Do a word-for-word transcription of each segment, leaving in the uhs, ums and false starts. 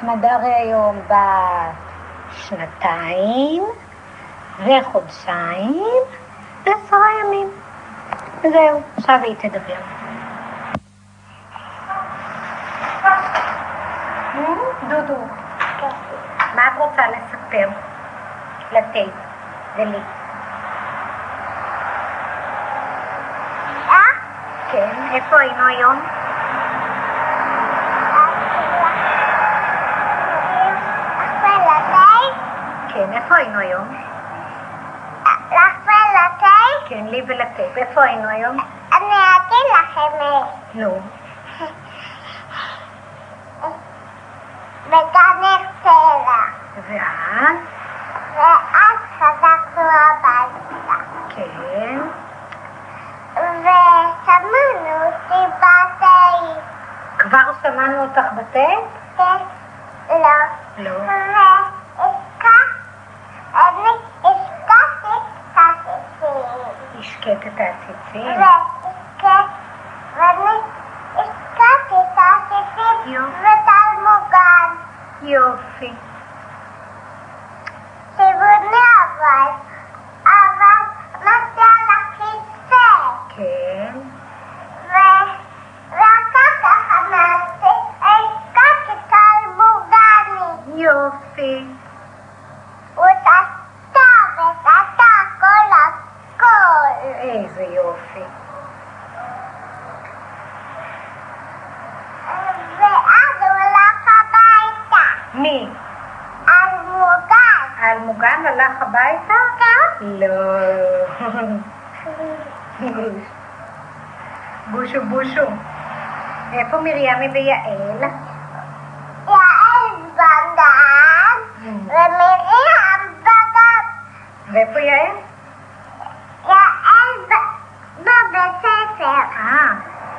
סמדר היום בת שנתיים וחודשיים ועשרה ימים. זהו, עכשיו היא תדבר. דודו, מה את רוצה לספר? לטייפ ולי. אה? כן, איפה היינו היום? כן, איפה היינו היום? לך ולטייפ? כן, לי ולטייפ. איפה היינו היום? אני אגיד לכם. נו. בגן סלע. ואז? ואז חזרנו הביתה. כן. ושמענו אותי בטייפ. כבר שמענו אותך בטייפ? כן. לא. לא. אני השקעתי את העציצים. השקעת את העציצים? ואני השקעתי את העציצים וטל מוגן. יופי. סיבוני אבל, אבל נעשה על הכיסא. כן. ואחר כך אמרתי, השקעתי את טל מוגני. יופי. ותעשתה ותעשתה הכל הכל. איזה יופי. ואז הוא הלך הביתה. מי? אלמוגן. אלמוגן הלך הביתה? כן. לא. בושו בושו. איפה מרימי ויעל? יעל בגן ומרים בגן. ואיפה יעל? יעל בבית ספר. אה.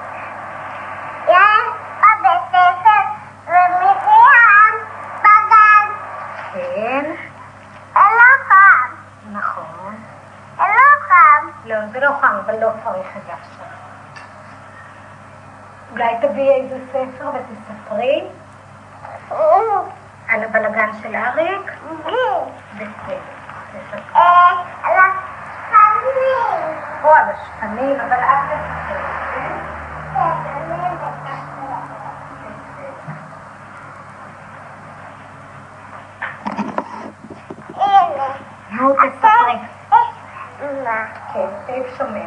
יעל בבית ספר ומרים בגן. כן. לא חם. נכון. לא חם. לא, זה לא חם, אבל לא צריך את זה עכשיו. אולי תביאי איזה ספר ותספרי על הבלגן של אריק? בסדר. על השפנים. או על השפנים, אבל את תספרי, כן? הנה. נו, תספרי. מה? כן, תיב שומע.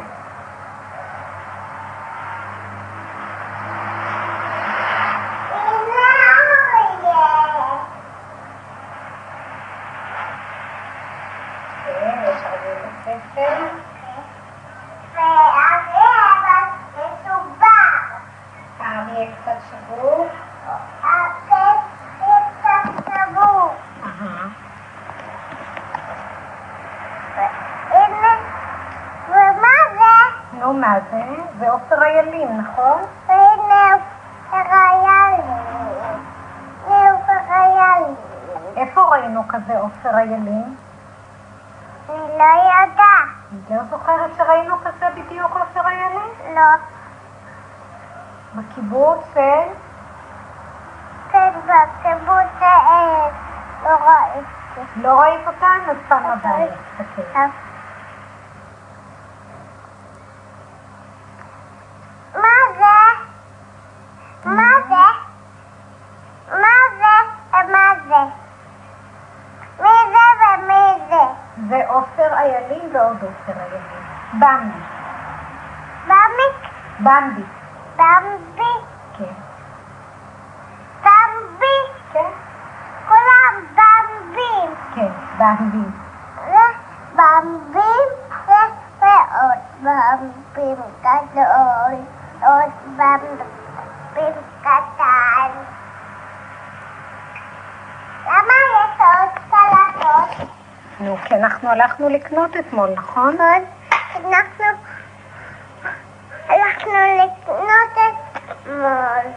כן, יש הרבה בספר. והאריה מסובר. האריה קצת שבור. הקץ קצת שבור. אהה. הנה, ומה זה? נו, מה זה? זה עופר איילים, נכון? הנה פריילים. הנה פריילים. איפה ראינו כזה עופר איילים? אני לא יודעת. את לא זוכרת שראינו כזה בדיוק עופר איילים? לא. בקיבוץ, אה? כן, בקיבוץ העץ. לא ראיתי. לא ראית אותן? אז פעם הבאה. תסתכל. מה זה? מה זה? מה זה? ומה זה? מי זה ומי זה? זה עופר איילים ועוד עופר איילים. במבי. במי? במבי. במבי? כן. במבי? כן? כולם במבים. כן, במבי. במבים ועוד במבים גדול. עוד במבים קטן. למה יש עוד קלטות? נו, כי אנחנו הלכנו לקנות אתמול, נכון? אנחנו הלכנו לקנות אתמול.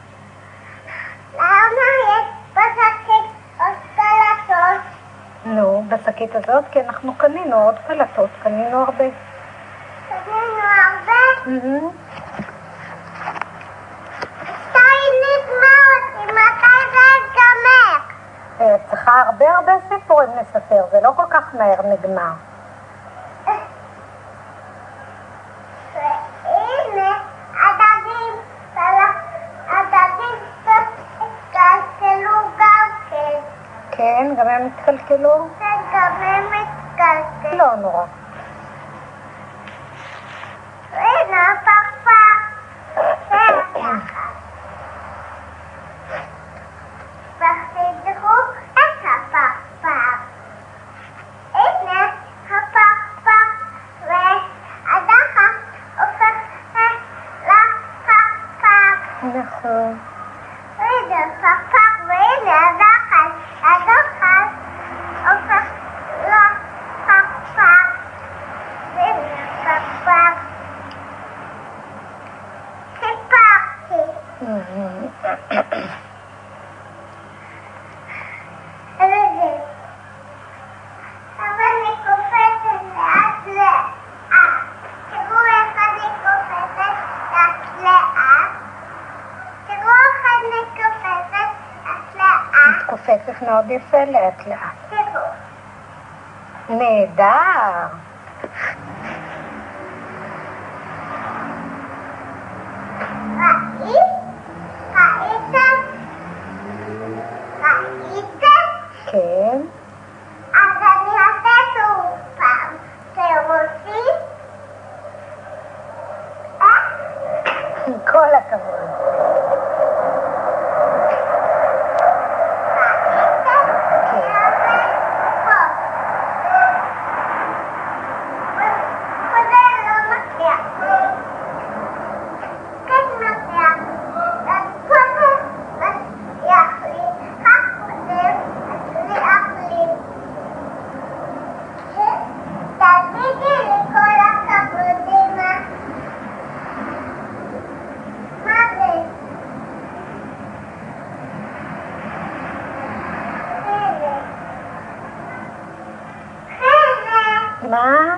למה יש בשקית עוד קלטות? נו, בשקית הזאת, כי אנחנו קנינו עוד קלטות, קנינו הרבה. קנינו הרבה? Mhm. שתיים נגמר אותי, מתי זה ייגמר? סיפורים נספר, זה לא כל כך מהר נגמר. והנה, הדגים, הדגים התקלקלו גם כן. כן, גם הם התקלקלו? כן, גם הם התקלקלו. לא נורא. הנה, הפרפר. ותדעו את הפרפר. הנה הפרפר, והדחף הופך לפרפר. נכון. הנה הפרפר והנה הדחף, הדחף הופך לפרפר. והנה הפרפר. סיפרתי. אבל אני קופצת לאט לאט. תראו איך אני קופצת לאט לאט. תראו איך אני קופצת לאט לאט. קופצת מאוד יפה לאט לאט. תראו. נהדר. ראית? ראיתם? ראיתם? כן. אז אני אעשה שוב פעם. אתם רוצים? אה? כל הכבוד. מה?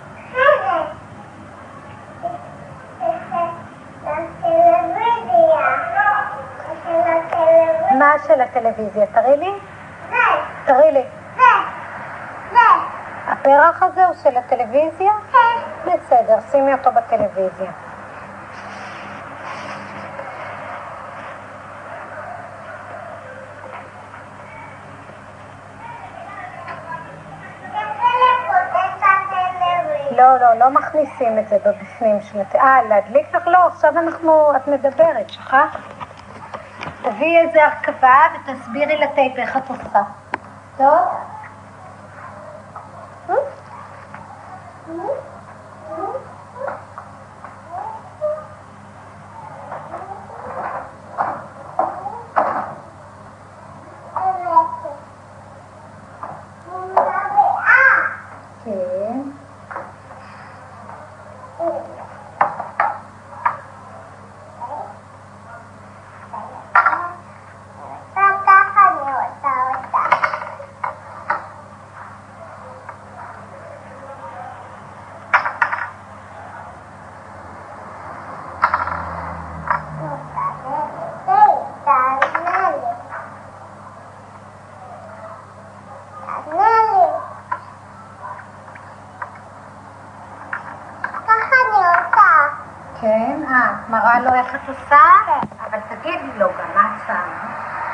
מה של הטלוויזיה? תראי לי. זה, תראי לי. זה, זה. הפרח הזה הוא של הטלוויזיה? כן. בסדר, שימי אותו בטלוויזיה. לא, לא, לא מכניסים את זה בבפנים של הת... אה, להדליק לך? לא, עכשיו אנחנו, את מדברת, שכחת? תביאי איזה הרכבה ותסבירי לטייפ איך את עושה. טוב? כן. וככה אני רוצה אותה. תענה לי. תענה לי. ככה אני עושה. כן, אה, מראה לו איך את עושה? אבל תגידי לו גם מה את שמה.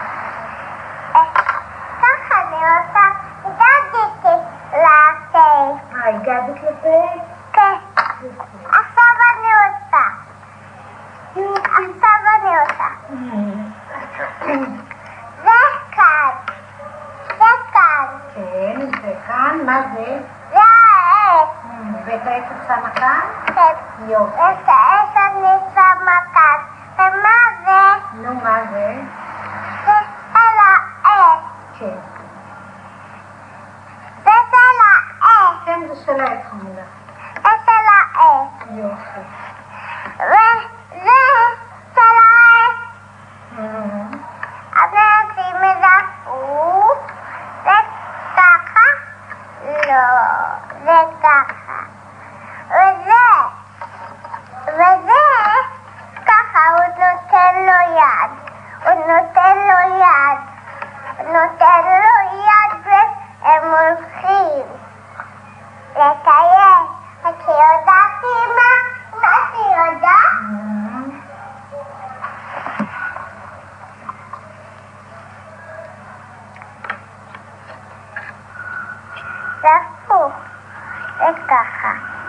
ככה אני עושה. הגעתי לטייפ. אה, הגעת לטייפ? כן. עכשיו אני עושה. עכשיו אני עושה. זה כאן. זה כאן. כן, וכאן, מה זה? זה העץ. ואת העץ את שמה כאן? כן. יופי. את העץ אני שמה כאן. ומה זה? נו, מה זה? זה של העץ. כן. זה של העץ. כן, זה של העץ חמודה. זה של העץ. יופי. וזה של העץ. אני אשים את זה. זה ככה? לא. זה ככה. וזה. וזה ככה הוא נותן לו יד. הוא נותן לו יד. הוא נותן לו יד הם הולכים לטייל. את יודעת אמא? מה את יודעת? זה הפוך. זה ככה.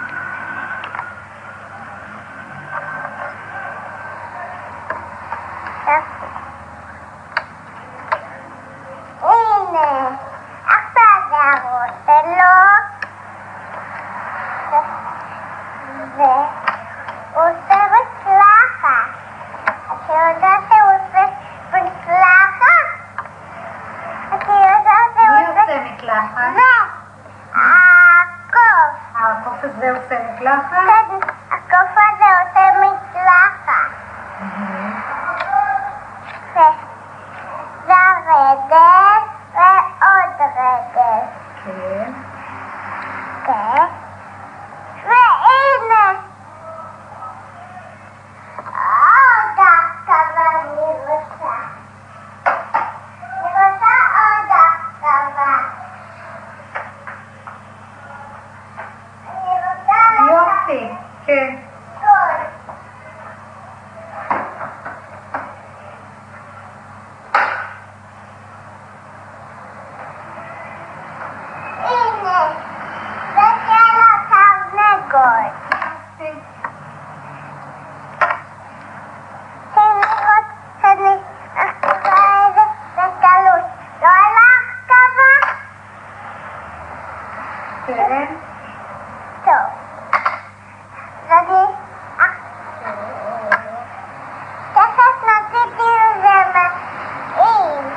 הנה, עכשיו זה רוצה לו, והוא עושה מצלחת. את יודעת שהוא עושה מצלחת? את יודעת שהוא מי עושה... עושה מקלחת? זה, הקוף. הקוף הזה עושה מקלחת? כן, הקוף הזה עושה מצלחת. זה רגל ועוד רגל. כן. כן. והנה. עוד הרכבה אני רוצה. אני רוצה עוד הרכבה. אני רוצה... יופי, כן. גול. הנה, זה של התרנגול. שנראות, שאני אכתבה את זה בקלות. לא על ההרכבה? כן. טוב. אז אני... תכף נציתי לזה מתאים.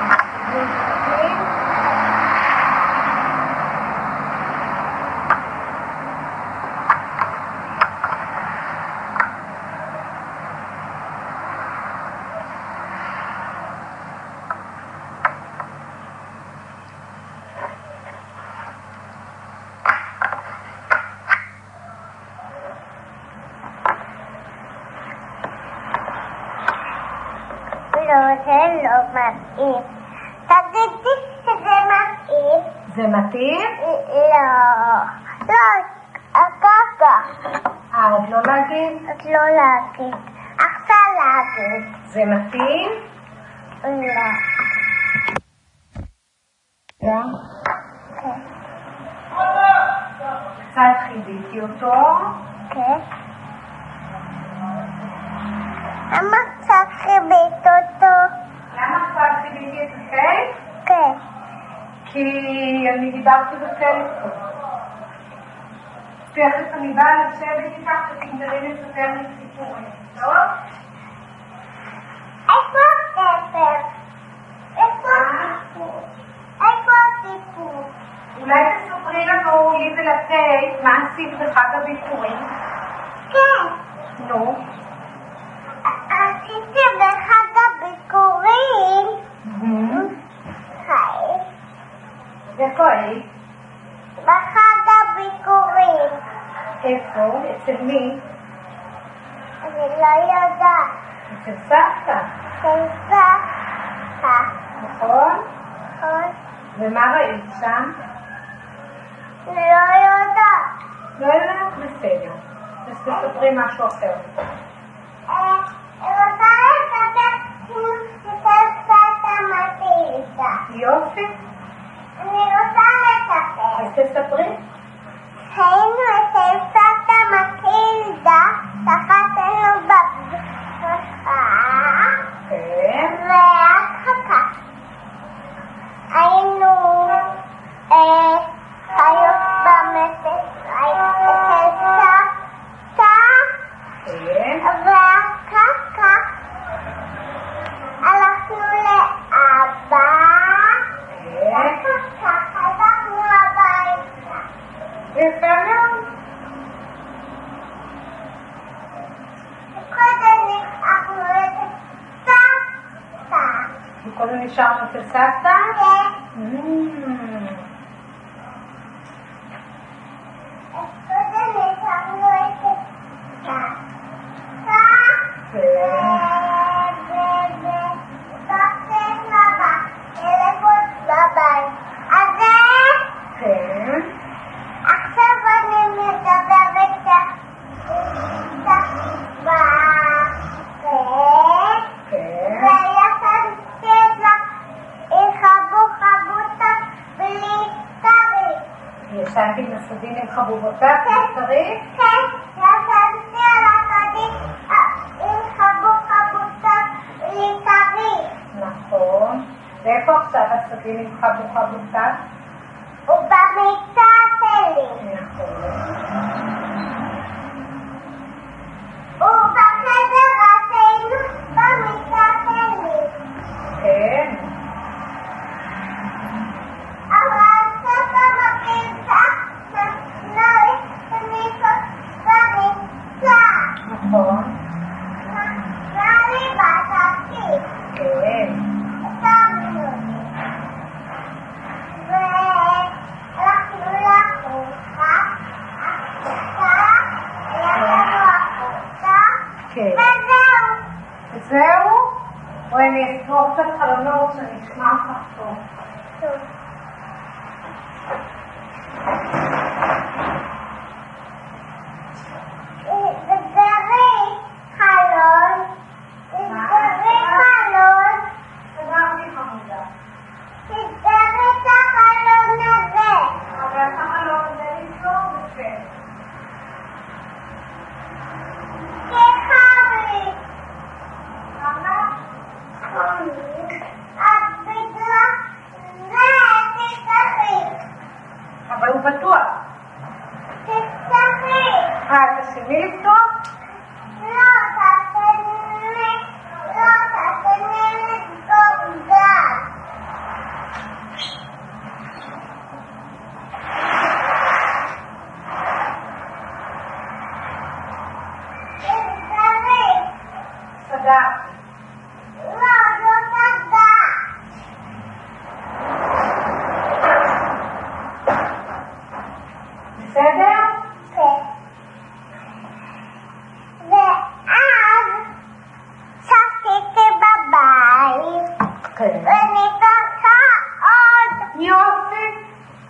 לא, זה לא מתאים. תגידי שזה מתאים. זה מתאים? לא. לא, ככה. אה, עוד לא להגיד? אז לא להגיד. עכשיו להגיד. זה מתאים? לא. גם? כן. קצת חיביתי אותו. כן. למה קצת חיבית אותו? למה קצת חיביתי את הקייק? כן. כי אני דיברתי בטלפון. תכף אני באה לשבת איתך ותגמרי לספר לי סיפורים, טוב? איפה הספר? איפה הסיפור? איפה הסיפור? אולי תספרי לנו, לי ולתה, מה עשית בחג הביקורים? כן. נו. עשיתי בחג הביקורים. היי. איפה היית? בחג הביקורים. איפה? אצל מי? אני לא יודעת. אצל סבתא. של סבתא. נכון? נכון? ומה ראית שם? אני לא יודעת. לא יודעת, בסדר. אז תספרי משהו אחר. אה, אני רוצה לספר של סבתא מטילדה. יופי. אני רוצה לספר. אז תספרי. היינו אצל סבתא מטילדה, שחטנו בבריכה, כן. ואחר כך היינו אה, חיות במשק אצל סבתא, כן. ואחר כך הלכנו לאבא, כן. ואחר כך הלכנו הביתה. יפה מאוד. קודם נשארנו אצל סבתא. וקודם נשארנו אצל סבתא? כן. Mm. קודם נשארנו אצל סבתא. ובחצי בבא, טלפון בבית. אז זה ישנתי עם הסדין עם חבובותיו, צריך? כן, ישנתי על הסדין עם חבובותיו לצריך. נכון. ואיפה עכשיו הסדין עם חבובותיו? הוא במיטה שלי. נכון. הוא בחדר עשינו במיטה שלי. כן. אבל סבא במיטה נריך ומיטה במיטה. נכון. נרי בתתי. כן. שמנו לי. והלכנו לחוקה. החוקה. הלכנו החוקה. כן. וזהו. זהו? בואי אני אספור קצת חלונות שנשמע אותך טוב. טוב. תסגרי חלון, תסגרי חלון, סגרתי חמודה. תסגרי את החלון הזה. אבל את החלון זה לסגור בסדר. כחרי. ככה? את בגלל זה תפתחי. אבל הוא פתוח. תפתחי. אה, תשימי לפתוח? לא, תעשני, לא, תעשני לסגור גז. תסגרי. סגרתי. לא, לא סגר. בסדר? כן. ואז שתיתי בבית, כן. ואני צריכה עוד. יופי.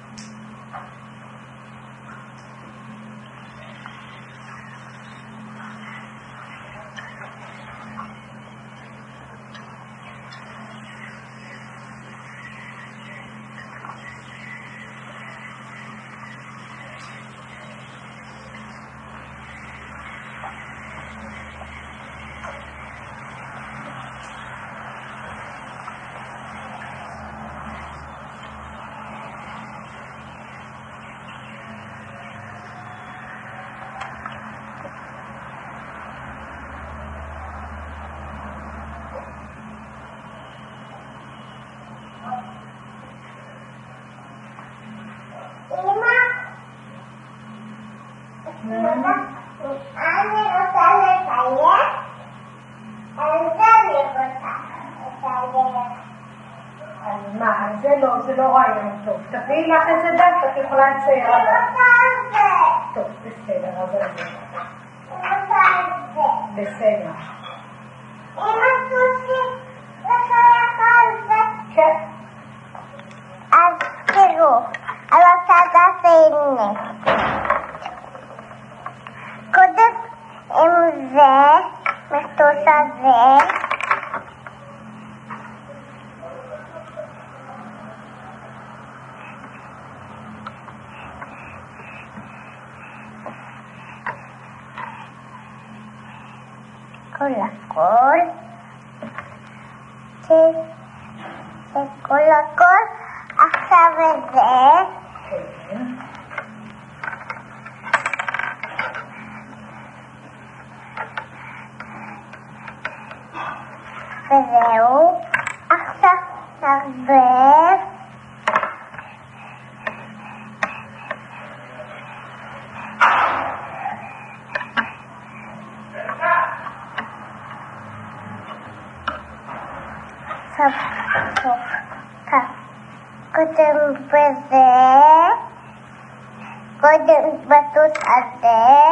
אמא, אני רוצה לצייר, על זה אני רוצה לצייר. על מה? על זה לא, זה לא רעיון טוב. תביאי לך איזה דף, את יכולה לצייר אני עליו. רוצה על זה. טוב, בסדר, אז על זה. אני רוצה על זה. בסדר. אמא סוסי, לצייר על זה. כן. אז תראו, על הצד הזה הנה. קודם עם זה, מטוס הזה. כל הכל. זה, זה כל הכל. עכשיו את זה. כן. וזהו. עכשיו נרבב. עכשיו, טוב, כך. קודם בזה. קודם בטוס הזה.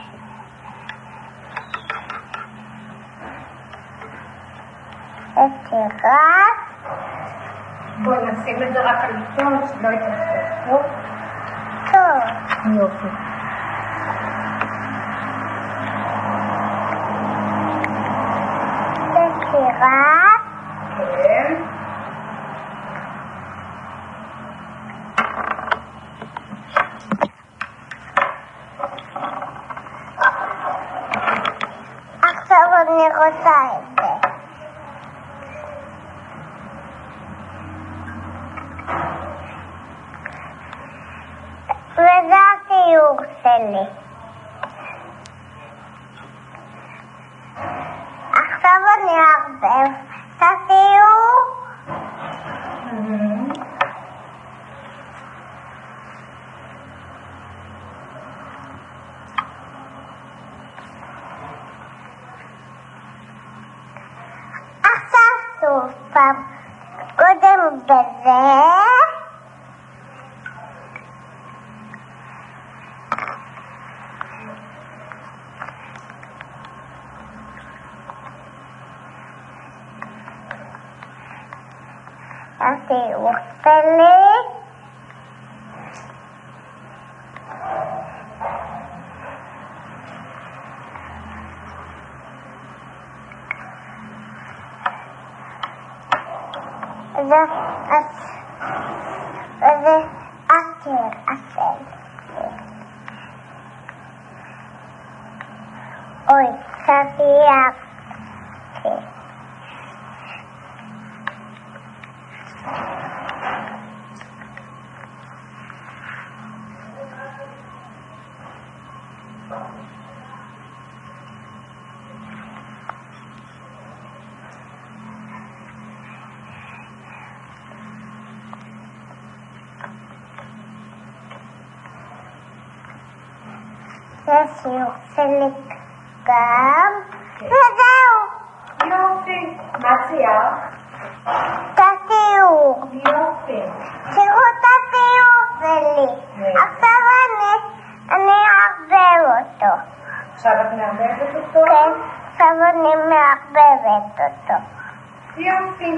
ותראה. בואי נשים את זה רק על עיתון, שלא יתרחב. טוב? טוב. יופי. ותראה. כן. שלי. עכשיו אני אערבב את הסיור. עכשיו שוב פעם, קודם בזה. הסיור שלי. זה זה עקר אפל. אוי, סייגתי. זה שיעור שלי גם, וזהו. יופי. מה ציירת? את הסיור. יופי. תראו את הסיור שלי. עכשיו אני, אני אערבב אותו. עכשיו את מערבבת אותו? כן, עכשיו אני מערבבת אותו. יופי.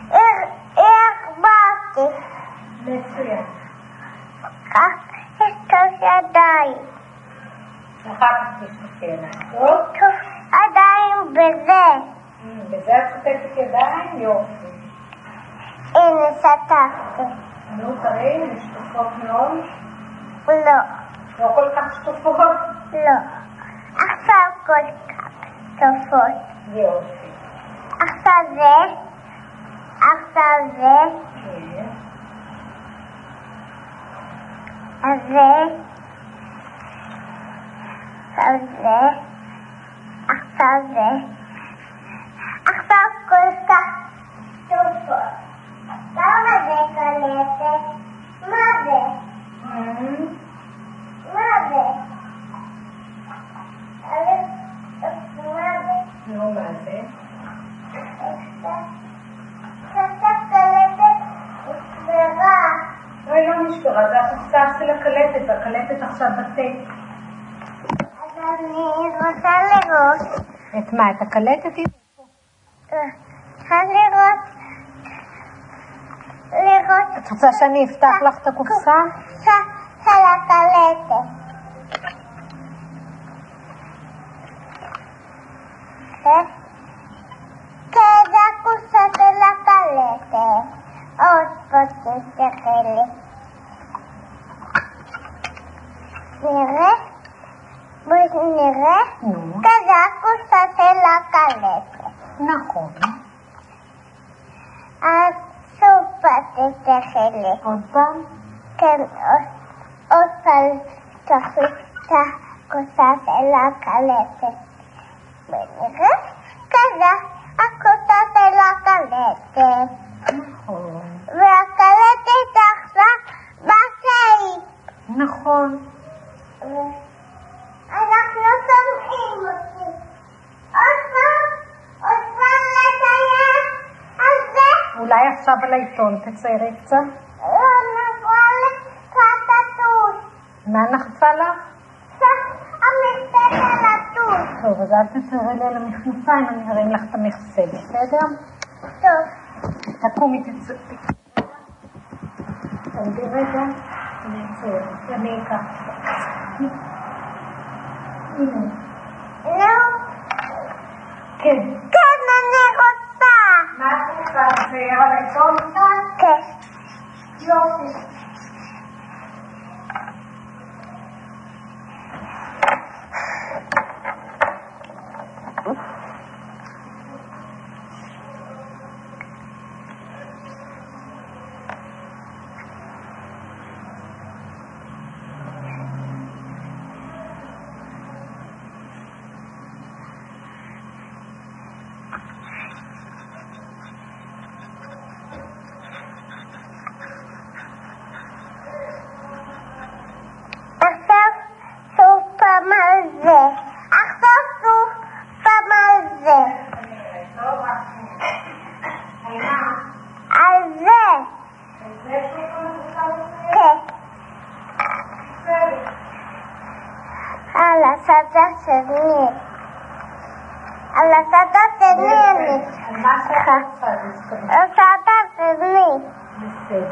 ערבבתי. מצוין. כך יש טוב ידיים. אחר כך תסתכל. טוב? טוב, עדיין בזה. בזה את חוטפת ידיים? יופי. הנה שטפתי. נו, תראי, הן שטופות מאוד. לא. לא כל כך שטופות? לא. עכשיו כל כך שטופות. יופי. עכשיו זה. עכשיו זה. כן. אז זה. עכשיו זה. עכשיו זה. עכשיו כל כך שטופות. למה זה קלטת? מה זה? מה זה? מה זה? נו, מה זה? קצת קלטת נשברה. אוי, לא נשברה, זה הקופסה של הקלטת, הקלטת עכשיו בטייפ. אז אני רוצה לראות. את מה, את הקלטת? רוצה לראות. לראות. את רוצה שאני אפתח לך את הקופסה? של הקלטת. כן, זה הקופסה של הקלטת. עוד פה תסתכל לי. נראה? בואי נראה. נו. כזה הקופסה של הקלטת. נכון. אז שוב פעם תסתכל לי. עוד פעם? כן, עוד פעם תחליט את הקופסה של הקלטת. ונראה? כזה הקופסה של הקלטת. נכון. והקלטת עכשיו בטייפ. נכון. אנחנו שומעים אותי. עוד פעם, עוד פעם לצייר על זה. אולי עכשיו על העיתון תציירי קצת? לא נפל כתתות. מה נחצה לך? המכסה של התות. טוב, אז אל תציירי לי על המכנפיים, אני ארים לך את המכסה, בסדר? טוב. תקומי תציירי. תעמדי רגע, אני אצייר, אני אקח. הנה. נו. כן. כן, אני רוצה. מה את רוצה לצייר על העיתון? כן. יופי. הצד השני. על הצד השני אני. על מה שאת רוצה? על הצד השני. בסדר.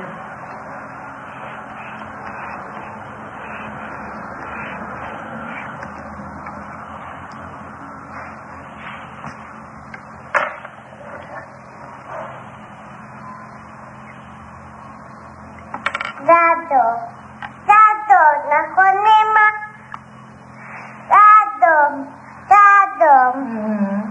זה אדום. זה אדום, נכון אמא? זה אדום. זה אדום.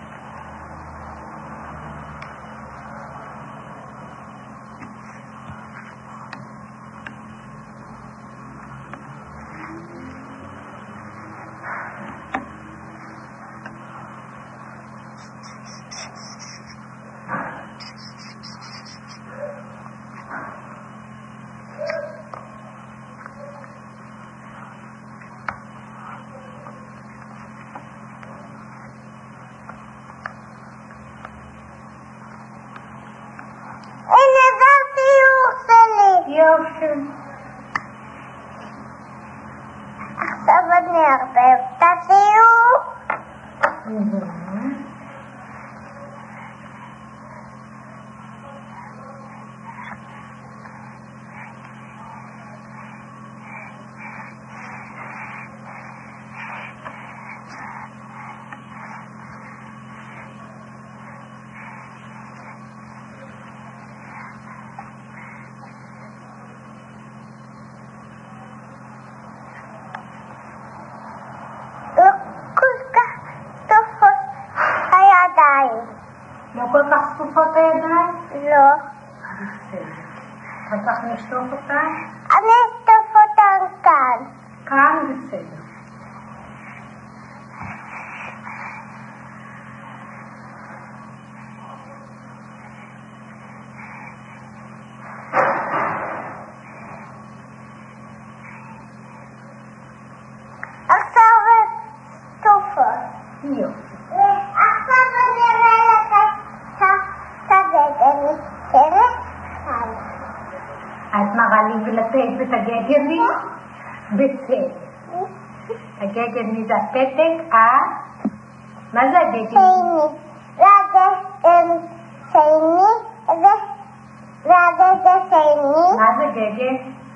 הנה זה הסיור שלי. יופי. עכשיו אני אערבב את הסיור. לא כל כך טובות הידיים. לא כל כך צפופות הידיים? לא. בסדר. אחר כך נשטוף אותה? אני אשטוף אותם כאן. כאן בסדר. עכשיו שטופות. יופי. עכשיו אני אראה לך את הגגל. תראה? את מראה לי ולטייף את הגגל לי? בסדר. הגגל מי זה הפתק? אה? מה זה הגגל? שני. והגגל שני. והגגל שני. מה זה גגל?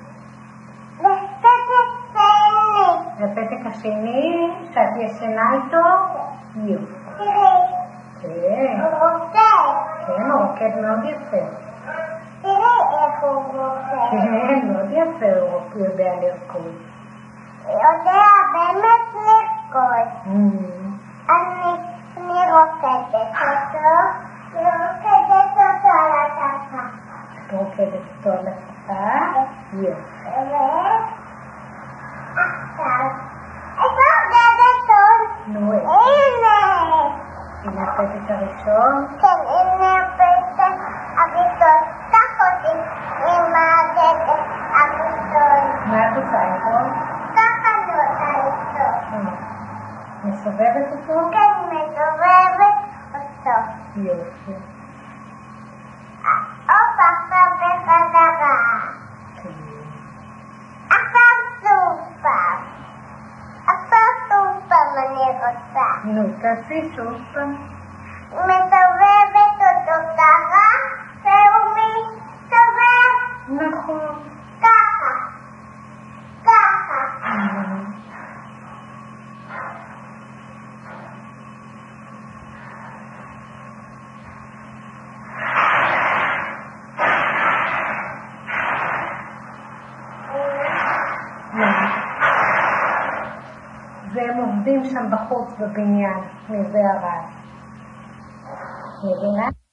ופתק שני. זה הפתק השני שאת ישנה איתו? יופי. תראי. כן. הוא רוקד. כן, הוא רוקד מאוד יפה. תראי איך הוא רוקד. כן, מאוד יפה, הוא יודע לרקוד. יודע באמת לרקוד. אני אני רוקדת אותו. אני רוקדת אותו על השפה. את רוקדת אותו על השפה? יופי. עכשיו. איפה רוקדת עוד? נו, איפה? הנה. הנה הפתק הראשון. כן, הנה הפתק הראשון. קח אותי עם הגגל הראשון. מה את עושה איתו? ככה אני רוצה איתו. מסובבת אותו? כן, מסובבת אותו. יופי. הופ, עכשיו בחזרה. עכשיו שוב פעם. עכשיו שוב פעם אני רוצה. נו, תעשי שוב פעם. מסובבת אותו ככה, והוא מסתובב נכון. ככה. ככה. והם עובדים שם בחוץ בבניין, מזה הרעש. מבינה?